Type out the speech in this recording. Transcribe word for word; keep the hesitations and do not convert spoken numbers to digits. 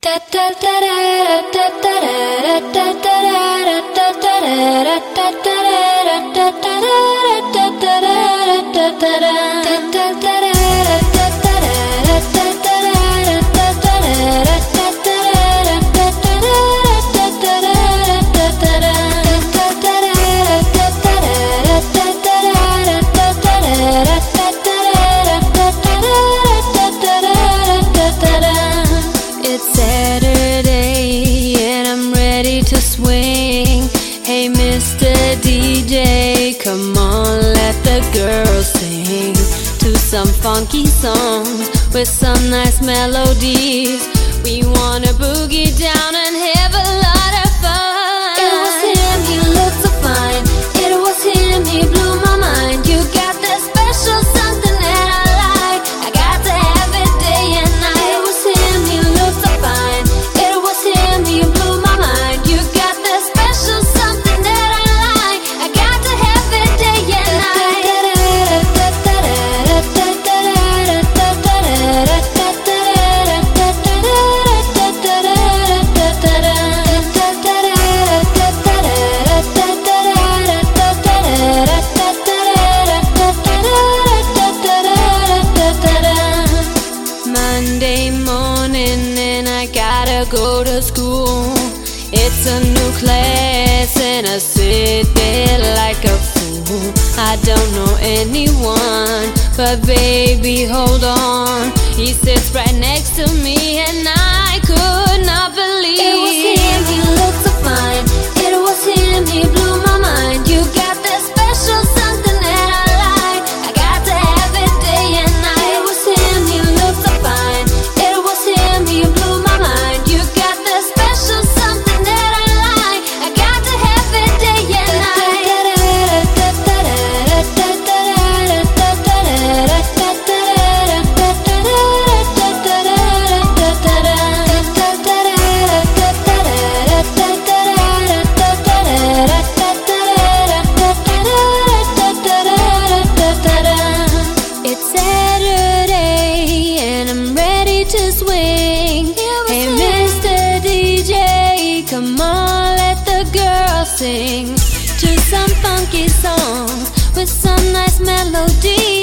It's Saturday and I'm ready to swing. Hey Mister D J, come on, let the girls sing to some funky songs with some nice melodies. We wanna boogie down and have a lot of fun. It was him, he looked so fine. It was him, he blew my mind. You got that special something that I like. I got to have it day and night. It was him, he looked so fine. It was him, he blew my mind. You got that special something that I like. I got to have it day and night. Monday morning and I gotta go to school. It's a new class and I sit there like a fool. I don't know anyone, but baby, hold on. He sits right next to me and I could not believe It was him, he looked so fine. It was him, he blew my mind. You got that special something that I like. I got to have it day and night. It was him, he looked so fine. It was him, he blew my mind. You got that special something that I like. I got to have it day and night. It's Saturday and I'm ready to swing. Hey Mister D J, come on, let the girls sing to some funky songs with some nice melodies.